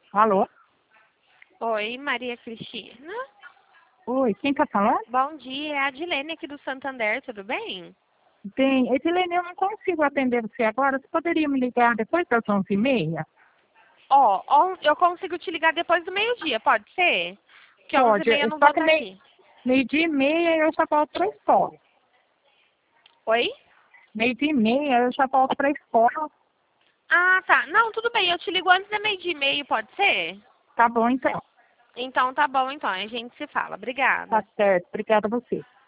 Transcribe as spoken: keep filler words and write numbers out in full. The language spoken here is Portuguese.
Alô? Oi, Maria Cristina. Oi, quem tá falando? Bom dia, é a Adilene aqui do Santander, tudo bem? Bem, Edilene, eu não consigo atender você agora. Você poderia me ligar depois das onze e meia? Ó, on- eu consigo te ligar depois do meio-dia, pode ser? Que onze e Pode, meia eu não vou só que estar meio, aqui. meio-dia e meia eu já volto pra escola. Oi? Meio-dia e meia eu já volto pra escola. Ah, tá. Não, tudo bem, eu te ligo antes da meio-dia e meio, pode ser? Tá bom, então. Então tá bom, então, a gente se fala. Tá Obrigada. certo. Obrigada a você.